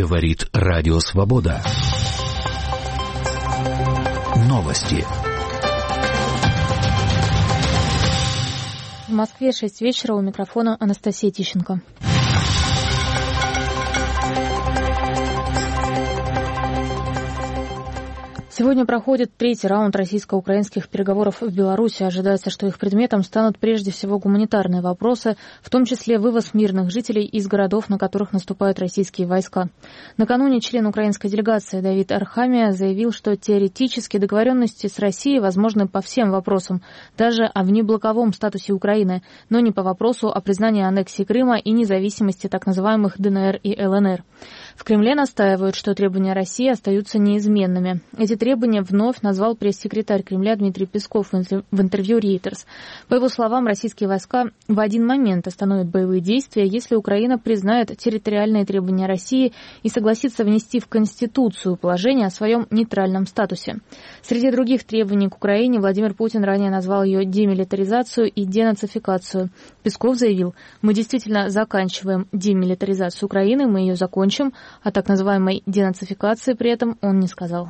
Говорит Радио Свобода. Новости. В Москве 6 вечера, у микрофона Анастасия Тищенко. Сегодня проходит третий раунд российско-украинских переговоров в Беларуси. Ожидается, что их предметом станут прежде всего гуманитарные вопросы, в том числе вывоз мирных жителей из городов, на которых наступают российские войска. Накануне член украинской делегации Давид Архамия заявил, что теоретически договоренности с Россией возможны по всем вопросам, даже о внеблоковом статусе Украины, но не по вопросу о признании аннексии Крыма и независимости так называемых ДНР и ЛНР. В Кремле настаивают, что требования России остаются неизменными. Эти требования вновь назвал пресс-секретарь Кремля Дмитрий Песков в интервью Reuters. По его словам, российские войска в один момент остановят боевые действия, если Украина признает территориальные требования России и согласится внести в Конституцию положение о своем нейтральном статусе. Среди других требований к Украине Владимир Путин ранее назвал ее демилитаризацию и денацификацию. Песков заявил: «Мы действительно заканчиваем демилитаризацию Украины, мы ее закончим», о так называемой денацификации при этом он не сказал.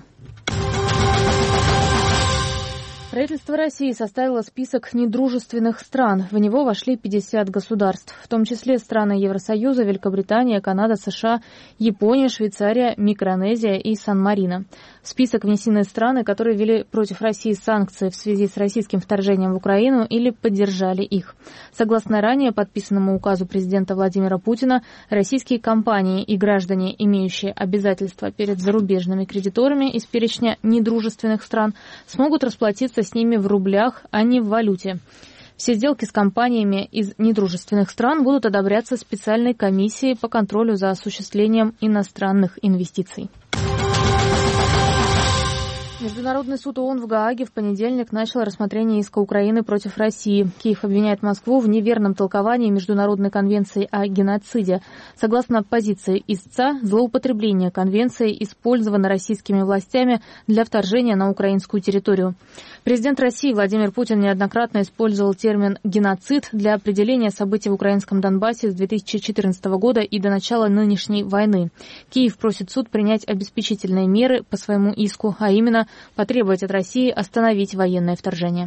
Правительство России составило список недружественных стран. В него вошли 50 государств, в том числе страны Евросоюза, Великобритания, Канада, США, Япония, Швейцария, Микронезия и Сан-Марино. В список внесены страны, которые ввели против России санкции в связи с российским вторжением в Украину или поддержали их. Согласно ранее подписанному указу президента Владимира Путина, российские компании и граждане, имеющие обязательства перед зарубежными кредиторами из перечня недружественных стран, смогут расплатиться с ними в рублях, а не в валюте. Все сделки с компаниями из недружественных стран будут одобряться специальной комиссией по контролю за осуществлением иностранных инвестиций. Международный суд ООН в Гааге в понедельник начал рассмотрение иска Украины против России. Киев обвиняет Москву в неверном толковании Международной конвенции о геноциде. Согласно позиции истца, злоупотребление конвенции использовано российскими властями для вторжения на украинскую территорию. Президент России Владимир Путин неоднократно использовал термин «геноцид» для определения событий в украинском Донбассе с 2014 года и до начала нынешней войны. Киев просит суд принять обеспечительные меры по своему иску, а именно потребовать от России остановить военное вторжение.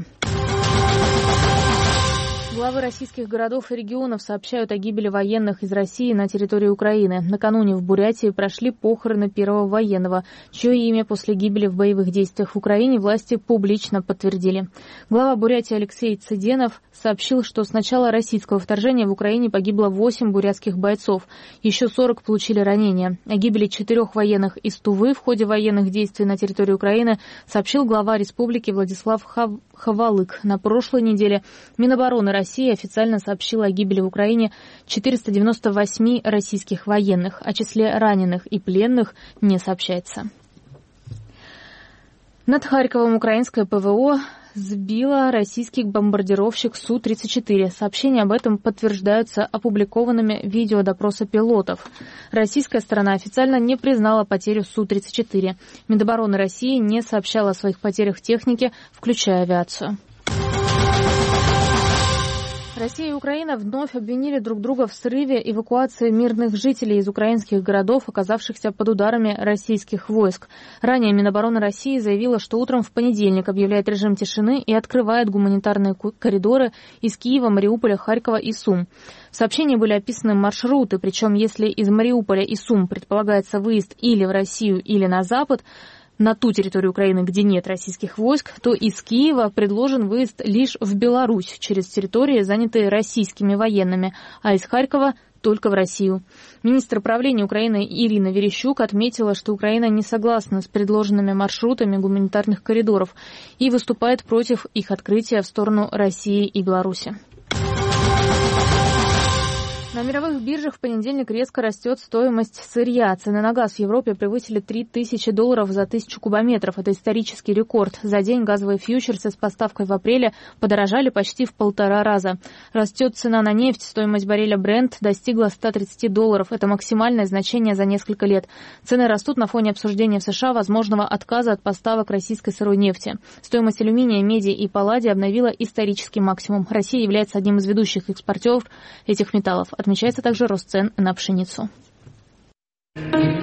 Главы российских городов и регионов сообщают о гибели военных из России на территории Украины. Накануне в Бурятии прошли похороны первого военного, чье имя после гибели в боевых действиях в Украине власти публично подтвердили. Глава Бурятии Алексей Цыденов сообщил, что с начала российского вторжения в Украине погибло 8 бурятских бойцов, еще 40 получили ранения. О гибели 4 военных из Тувы в ходе военных действий на территории Украины сообщил глава республики Владислав Хавалык. На прошлой неделе Минобороны России официально сообщила о гибели в Украине 498 российских военных. О числе раненых и пленных не сообщается. Над Харьковом украинское ПВО сбила российский бомбардировщик Су-34. Сообщения об этом подтверждаются опубликованными видеодопроса пилотов. Российская сторона официально не признала потерю Су-34. Минобороны России не сообщала о своих потерях в технике, включая авиацию. Россия и Украина вновь обвинили друг друга в срыве эвакуации мирных жителей из украинских городов, оказавшихся под ударами российских войск. Ранее Минобороны России заявила, что утром в понедельник объявляет режим тишины и открывает гуманитарные коридоры из Киева, Мариуполя, Харькова и Сум. В сообщении были описаны маршруты, причем если из Мариуполя и Сум предполагается выезд или в Россию, или на Запад, на ту территорию Украины, где нет российских войск, то из Киева предложен выезд лишь в Беларусь через территории, занятые российскими военными, а из Харькова только в Россию. Министр правления Украины Ирина Верещук отметила, что Украина не согласна с предложенными маршрутами гуманитарных коридоров и выступает против их открытия в сторону России и Беларуси. На мировых биржах в понедельник резко растет стоимость сырья. Цены на газ в Европе превысили $3000 за 1000 кубометров. Это исторический рекорд. За день газовые фьючерсы с поставкой в апреле подорожали почти в 1,5 раза. Растет цена на нефть. Стоимость барреля Brent достигла $130. Это максимальное значение за несколько лет. Цены растут на фоне обсуждения в США возможного отказа от поставок российской сырой нефти. Стоимость алюминия, меди и палладия обновила исторический максимум. Россия является одним из ведущих экспортеров этих металлов. Отмечается также рост цен на пшеницу.